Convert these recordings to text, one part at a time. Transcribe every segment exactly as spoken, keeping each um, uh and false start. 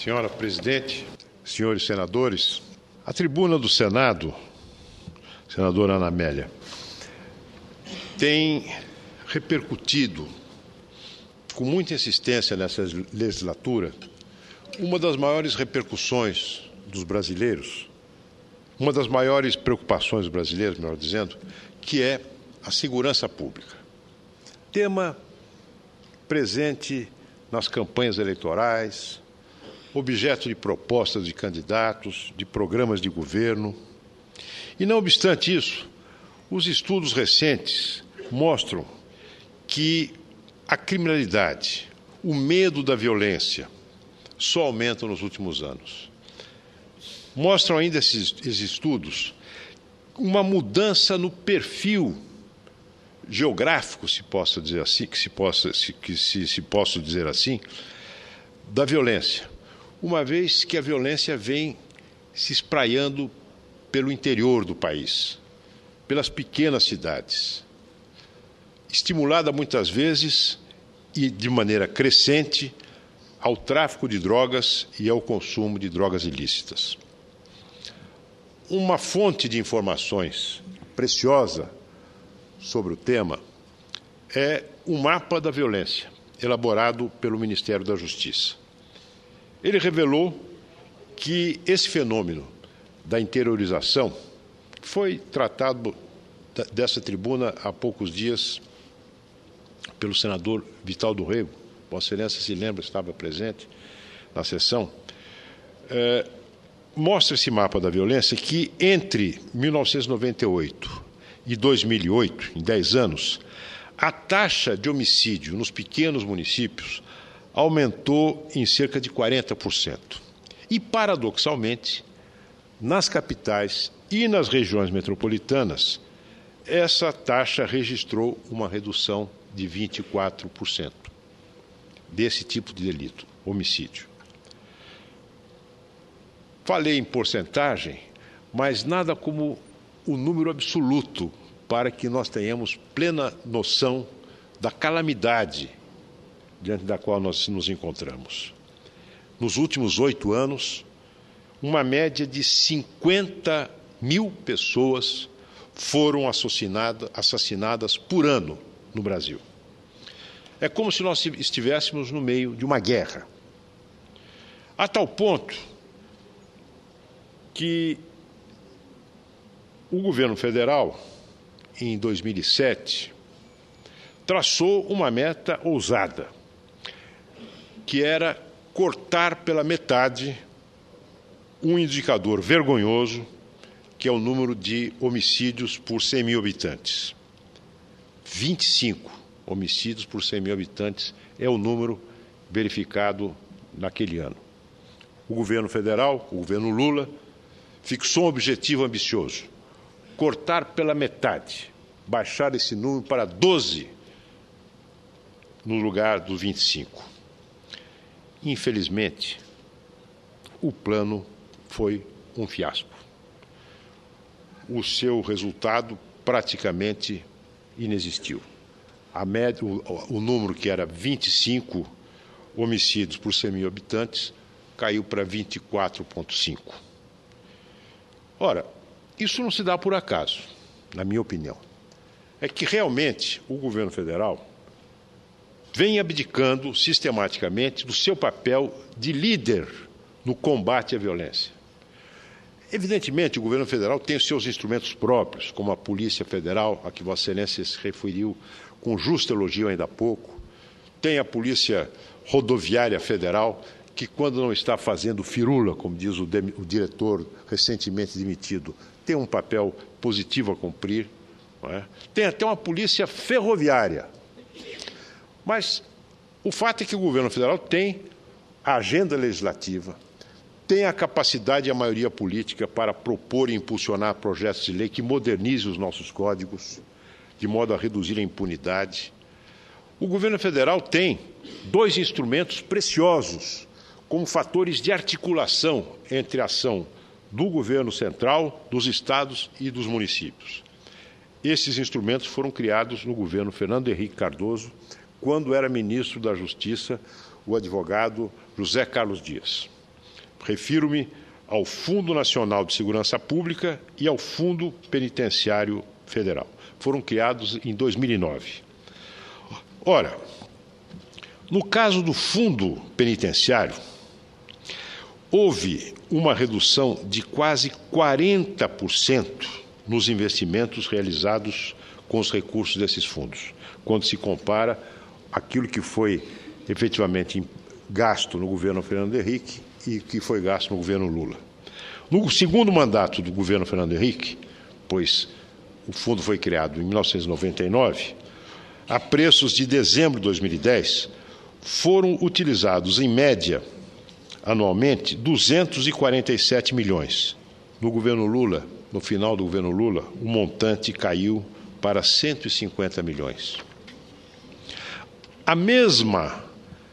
Senhora Presidente, senhores senadores, a tribuna do Senado, senadora Ana Amélia, tem repercutido com muita insistência nessa legislatura uma das maiores repercussões dos brasileiros, uma das maiores preocupações dos brasileiros, melhor dizendo, que é a segurança pública. Tema presente nas campanhas eleitorais, objeto de propostas de candidatos, de programas de governo. E, não obstante isso, os estudos recentes mostram que a criminalidade, o medo da violência, só aumentam nos últimos anos. Mostram ainda esses, esses estudos uma mudança no perfil geográfico, se possa dizer assim, que se possa, se, que se, se posso dizer assim, da violência, uma vez que a violência vem se espraiando pelo interior do país, pelas pequenas cidades, estimulada muitas vezes e de maneira crescente ao tráfico de drogas e ao consumo de drogas ilícitas. Uma fonte de informações preciosa sobre o tema é o mapa da violência, elaborado pelo Ministério da Justiça. Ele revelou que esse fenômeno da interiorização foi tratado dessa tribuna há poucos dias pelo senador Vital do Rego. Vossa Excelência se lembra, estava presente na sessão. É, mostra esse mapa da violência que entre mil novecentos e noventa e oito e dois mil e oito, em dez anos, a taxa de homicídio nos pequenos municípios aumentou em cerca de quarenta por cento. E, paradoxalmente, nas capitais e nas regiões metropolitanas, essa taxa registrou uma redução de vinte e quatro por cento desse tipo de delito, homicídio. Falei em porcentagem, mas nada como o número absoluto para que nós tenhamos plena noção da calamidade diante da qual nós nos encontramos. Nos últimos oito anos, uma média de cinquenta mil pessoas foram assassinadas, assassinadas por ano no Brasil. É como se nós estivéssemos no meio de uma guerra. A tal ponto que o governo federal, em dois mil e sete, traçou uma meta ousada, que era cortar pela metade um indicador vergonhoso, que é o número de homicídios por cem mil habitantes. vinte e cinco homicídios por cem mil habitantes é o número verificado naquele ano. O governo federal, o governo Lula, fixou um objetivo ambicioso: cortar pela metade, baixar esse número para doze no lugar dos vinte e cinco. Infelizmente, o plano foi um fiasco. O seu resultado praticamente inexistiu. A média, o, o número que era vinte e cinco homicídios por cem mil habitantes caiu para vinte e quatro vírgula cinco. Ora, isso não se dá por acaso, na minha opinião. É que realmente o governo federal vem abdicando sistematicamente do seu papel de líder no combate à violência. Evidentemente, o governo federal tem os seus instrumentos próprios, como a Polícia Federal, a que Vossa Excelência se referiu com justo elogio ainda há pouco, tem a Polícia Rodoviária Federal, que, quando não está fazendo firula, como diz o, o diretor recentemente demitido, tem um papel positivo a cumprir, não é? Tem até uma polícia ferroviária. Mas o fato é que o governo federal tem a agenda legislativa, tem a capacidade e a maioria política para propor e impulsionar projetos de lei que modernizem os nossos códigos, de modo a reduzir a impunidade. O governo federal tem dois instrumentos preciosos como fatores de articulação entre a ação do governo central, dos estados e dos municípios. Esses instrumentos foram criados no governo Fernando Henrique Cardoso, quando era ministro da Justiça, o advogado José Carlos Dias. Refiro-me ao Fundo Nacional de Segurança Pública e ao Fundo Penitenciário Federal. Foram criados em dois mil e nove. Ora, no caso do Fundo Penitenciário, houve uma redução de quase quarenta por cento nos investimentos realizados com os recursos desses fundos, quando se compara aquilo que foi efetivamente gasto no governo Fernando Henrique e que foi gasto no governo Lula. No segundo mandato do governo Fernando Henrique, pois o fundo foi criado em mil novecentos e noventa e nove, a preços de dezembro de dois mil e dez, foram utilizados, em média, anualmente, duzentos e quarenta e sete milhões. No governo Lula, no final do governo Lula, o montante caiu para cento e cinquenta milhões. A mesma,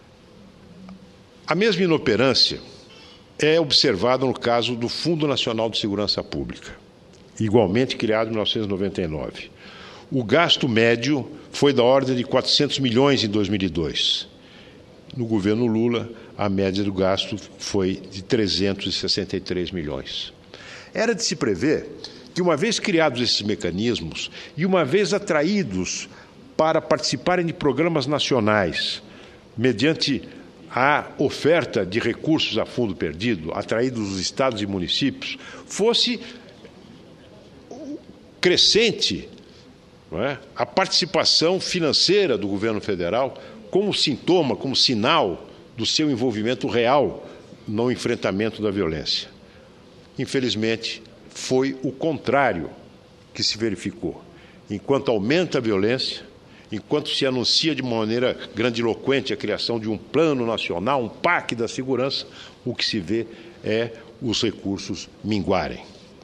a mesma inoperância é observada no caso do Fundo Nacional de Segurança Pública, igualmente criado em mil novecentos e noventa e nove. O gasto médio foi da ordem de quatrocentos milhões em dois mil e dois. No governo Lula, a média do gasto foi de trezentos e sessenta e três milhões. Era de se prever que, uma vez criados esses mecanismos e uma vez atraídos para participarem de programas nacionais, mediante a oferta de recursos a fundo perdido, atraídos dos estados e municípios, fosse crescente, não é, a participação financeira do governo federal como sintoma, como sinal do seu envolvimento real no enfrentamento da violência. Infelizmente, foi o contrário que se verificou. Enquanto aumenta a violência, enquanto se anuncia de maneira grandiloquente a criação de um plano nacional, um P A C da segurança, o que se vê é os recursos minguarem.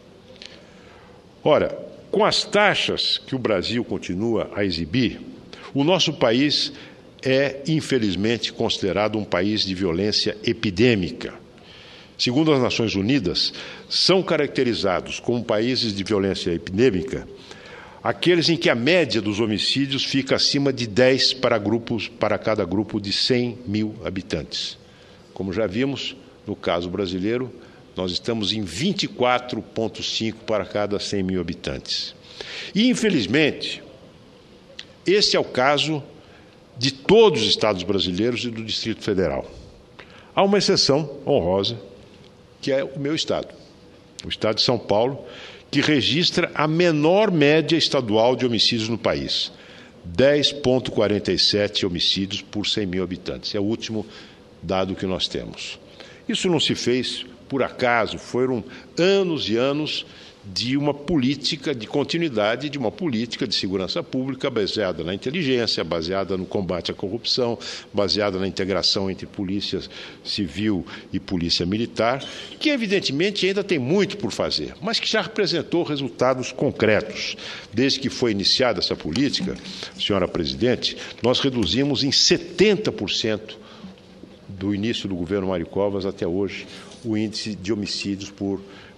Ora, com as taxas que o Brasil continua a exibir, o nosso país é, infelizmente, considerado um país de violência epidêmica. Segundo as Nações Unidas, são caracterizados como países de violência epidêmica aqueles em que a média dos homicídios fica acima de dez para, grupos, para cada grupo de cem mil habitantes. Como já vimos, no caso brasileiro, nós estamos em vinte e quatro vírgula cinco para cada cem mil habitantes. E, infelizmente, esse é o caso de todos os estados brasileiros e do Distrito Federal. Há uma exceção honrosa, que é o meu estado, o estado de São Paulo, que registra a menor média estadual de homicídios no país, dez vírgula quarenta e sete homicídios por cem mil habitantes. É o último dado que nós temos. Isso não se fez por acaso, foram anos e anos de uma política, de continuidade de uma política de segurança pública baseada na inteligência, baseada no combate à corrupção, baseada na integração entre polícia civil e polícia militar, que evidentemente ainda tem muito por fazer, mas que já representou resultados concretos. Desde que foi iniciada essa política, senhora presidente, nós reduzimos em setenta por cento do início do governo Mário Covas até hoje o índice de homicídios por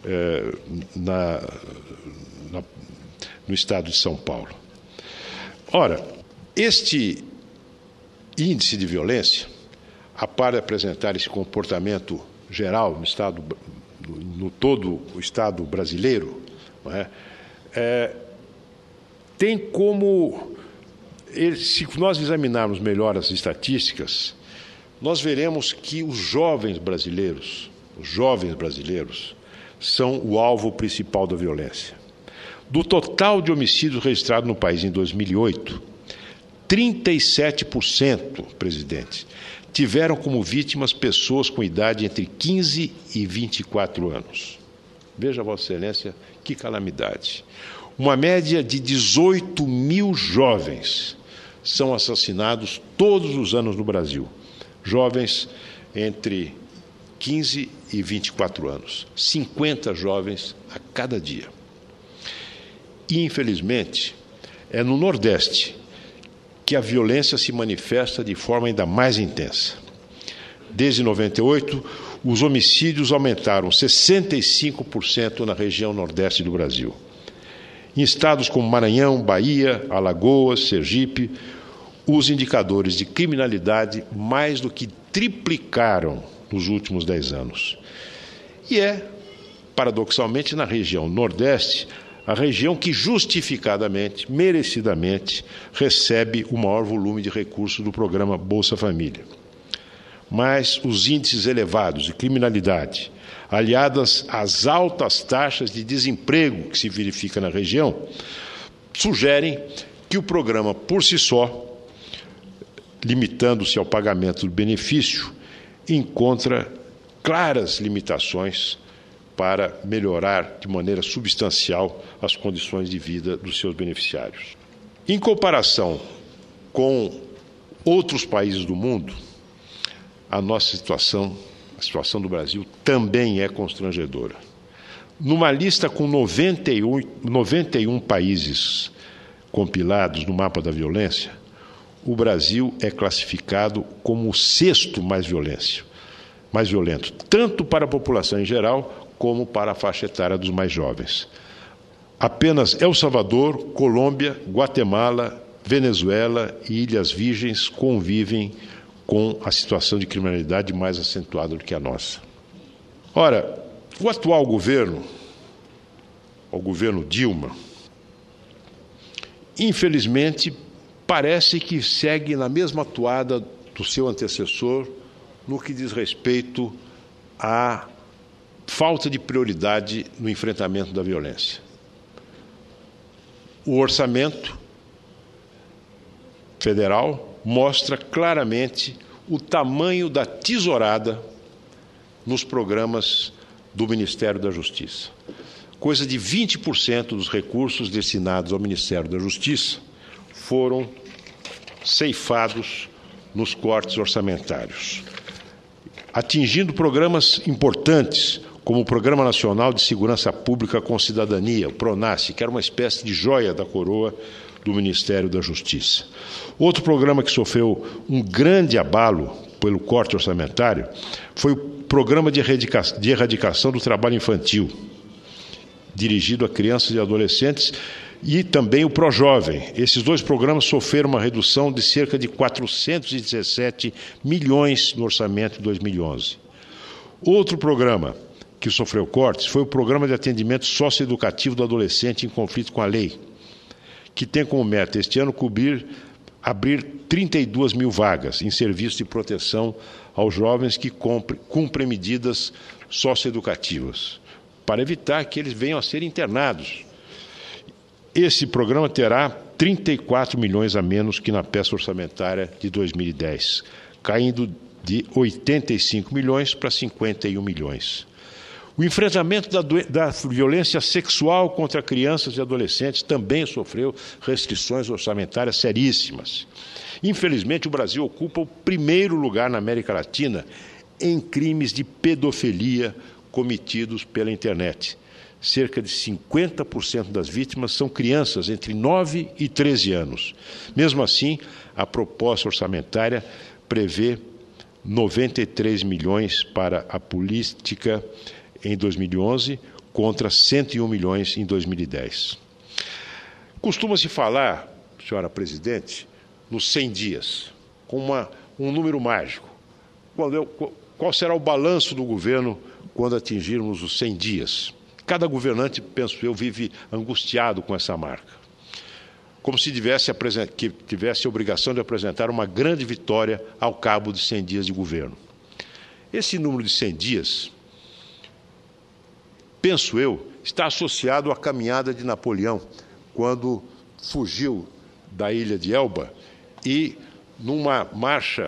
Na, na, no estado de São Paulo. Ora, este índice de violência, a par de apresentar esse comportamento geral no estado, no, no todo o estado brasileiro, não é, é, tem como, se nós examinarmos melhor as estatísticas, nós veremos que os jovens brasileiros, os jovens brasileiros, são o alvo principal da violência. Do total de homicídios registrados no país em dois mil e oito, trinta e sete por cento, presidente, tiveram como vítimas pessoas com idade entre quinze e vinte e quatro anos. Veja, Vossa Excelência, que calamidade. Uma média de dezoito mil jovens são assassinados todos os anos no Brasil. Jovens entre quinze e vinte e quatro anos, cinquenta jovens a cada dia. E, infelizmente, é no Nordeste que a violência se manifesta de forma ainda mais intensa. Desde noventa e oito, os homicídios aumentaram sessenta e cinco por cento na região Nordeste do Brasil. Em estados como Maranhão, Bahia, Alagoas, Sergipe, os indicadores de criminalidade mais do que triplicaram nos últimos dez anos. E é, paradoxalmente, na região Nordeste, a região que justificadamente, merecidamente, recebe o maior volume de recursos do programa Bolsa Família. Mas os índices elevados de criminalidade, aliadas às altas taxas de desemprego que se verifica na região, sugerem que o programa, por si só, limitando-se ao pagamento do benefício, encontra claras limitações para melhorar de maneira substancial as condições de vida dos seus beneficiários. Em comparação com outros países do mundo, a nossa situação, a situação do Brasil, também é constrangedora. Numa lista com noventa e um, noventa e um países compilados no mapa da violência, o Brasil é classificado como o sexto mais violência, mais violento, tanto para a população em geral, como para a faixa etária dos mais jovens. Apenas El Salvador, Colômbia, Guatemala, Venezuela e Ilhas Virgens convivem com a situação de criminalidade mais acentuada do que a nossa. Ora, o atual governo, o governo Dilma, infelizmente, parece que segue na mesma toada do seu antecessor no que diz respeito à falta de prioridade no enfrentamento da violência. O orçamento federal mostra claramente o tamanho da tesourada nos programas do Ministério da Justiça. Coisa de vinte por cento dos recursos destinados ao Ministério da Justiça foram ceifados nos cortes orçamentários, atingindo programas importantes, como o Programa Nacional de Segurança Pública com Cidadania, o PRONASSE, que era uma espécie de joia da coroa do Ministério da Justiça. Outro programa que sofreu um grande abalo pelo corte orçamentário foi o Programa de Erradicação, de Erradicação do Trabalho Infantil, dirigido a crianças e adolescentes, e também o ProJovem. Esses dois programas sofreram uma redução de cerca de quatrocentos e dezessete milhões no orçamento de dois mil e onze. Outro programa que sofreu cortes foi o Programa de Atendimento Socioeducativo do Adolescente em Conflito com a Lei, que tem como meta este ano cobrir, abrir trinta e duas mil vagas em serviço de proteção aos jovens que cumpre, cumprem medidas socioeducativas, para evitar que eles venham a ser internados. Esse programa terá trinta e quatro milhões a menos que na peça orçamentária de dois mil e dez, caindo de oitenta e cinco milhões para cinquenta e um milhões. O enfrentamento da, da violência sexual contra crianças e adolescentes também sofreu restrições orçamentárias seríssimas. Infelizmente, o Brasil ocupa o primeiro lugar na América Latina em crimes de pedofilia cometidos pela internet. Cerca de cinquenta por cento das vítimas são crianças entre nove e treze anos. Mesmo assim, a proposta orçamentária prevê noventa e três milhões para a política em dois mil e onze, contra cento e um milhões em dois mil e dez. Costuma-se falar, senhora presidente, nos cem dias, com uma, um número mágico. Qual, é, qual será o balanço do governo quando atingirmos os cem dias? Cada governante, penso eu, vive angustiado com essa marca, como se tivesse, que tivesse a obrigação de apresentar uma grande vitória ao cabo de cem dias de governo. Esse número de cem dias, penso eu, está associado à caminhada de Napoleão, quando fugiu da ilha de Elba e, numa marcha,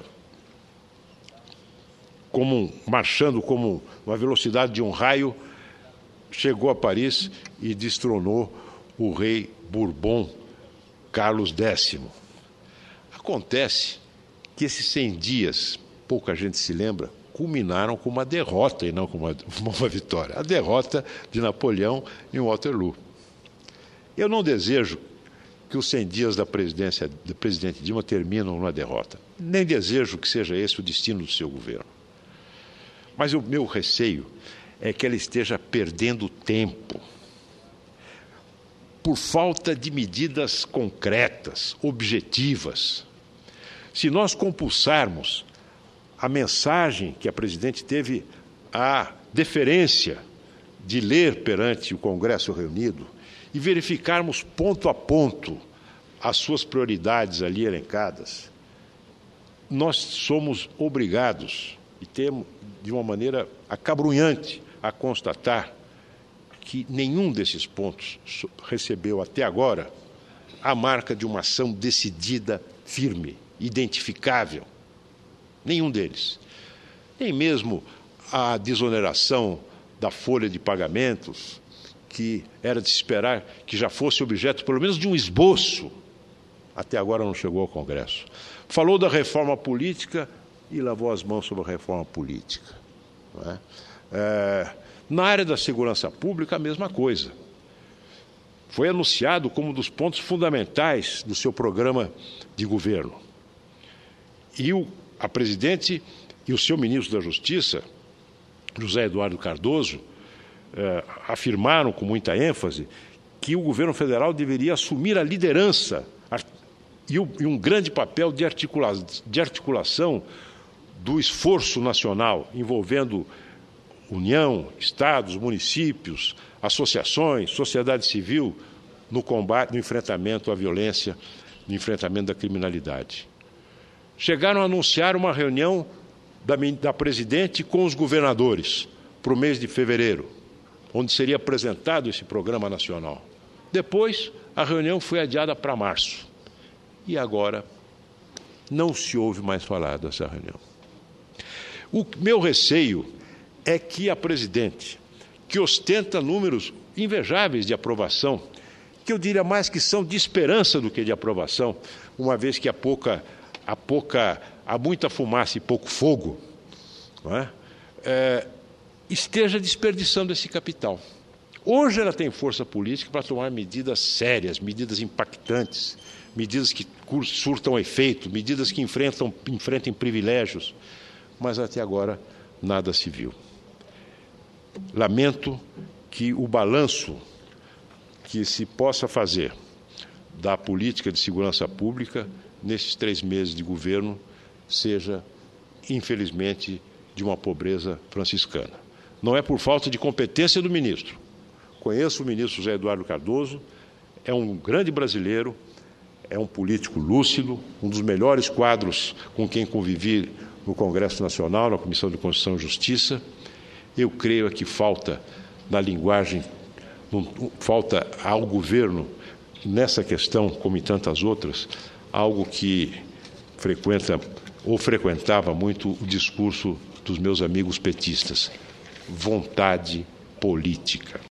como, marchando como uma velocidade de um raio, chegou a Paris e destronou o rei Bourbon, Carlos Décimo. Acontece que esses cem dias, pouca gente se lembra, culminaram com uma derrota e não com uma, uma vitória. A derrota de Napoleão em Waterloo. Eu não desejo que os cem dias da presidência do presidente Dilma terminam numa derrota. Nem desejo que seja esse o destino do seu governo. Mas o meu receio é que ela esteja perdendo tempo por falta de medidas concretas, objetivas. Se nós compulsarmos a mensagem que a presidente teve a deferência de ler perante o Congresso reunido e verificarmos ponto a ponto as suas prioridades ali elencadas, nós somos obrigados, e temos de uma maneira acabrunhante, a constatar que nenhum desses pontos recebeu até agora a marca de uma ação decidida, firme, identificável. Nenhum deles. Nem mesmo a desoneração da folha de pagamentos, que era de se esperar que já fosse objeto, pelo menos, de um esboço, até agora não chegou ao Congresso. Falou da reforma política e lavou as mãos sobre a reforma política. Não é? É, na área da segurança pública, a mesma coisa. Foi anunciado como um dos pontos fundamentais do seu programa de governo. E o, a presidente e o seu ministro da Justiça, José Eduardo Cardoso, eh, afirmaram com muita ênfase que o governo federal deveria assumir a liderança e, o, e um grande papel de, articula, de articulação do esforço nacional, envolvendo União, estados, municípios, associações, sociedade civil, no combate, no enfrentamento à violência, no enfrentamento da criminalidade. Chegaram a anunciar uma reunião da, da presidente com os governadores para o mês de fevereiro, onde seria apresentado esse programa nacional. Depois, a reunião foi adiada para março. E agora, não se ouve mais falar dessa reunião. O meu receio é que a presidente, que ostenta números invejáveis de aprovação, que eu diria mais que são de esperança do que de aprovação, uma vez que há pouca, há pouca, há muita fumaça e pouco fogo, não é? É, esteja desperdiçando esse capital. Hoje ela tem força política para tomar medidas sérias, medidas impactantes, medidas que surtam efeito, medidas que enfrentam, enfrentem privilégios, mas até agora nada se viu. Lamento que o balanço que se possa fazer da política de segurança pública nesses três meses de governo seja, infelizmente, de uma pobreza franciscana. Não é por falta de competência do ministro. Conheço o ministro José Eduardo Cardoso, é um grande brasileiro, é um político lúcido, um dos melhores quadros com quem convivi no Congresso Nacional, na Comissão de Constituição e Justiça. Eu creio que falta na linguagem, falta ao governo, nessa questão, como em tantas outras, algo que frequenta ou frequentava muito o discurso dos meus amigos petistas: vontade política.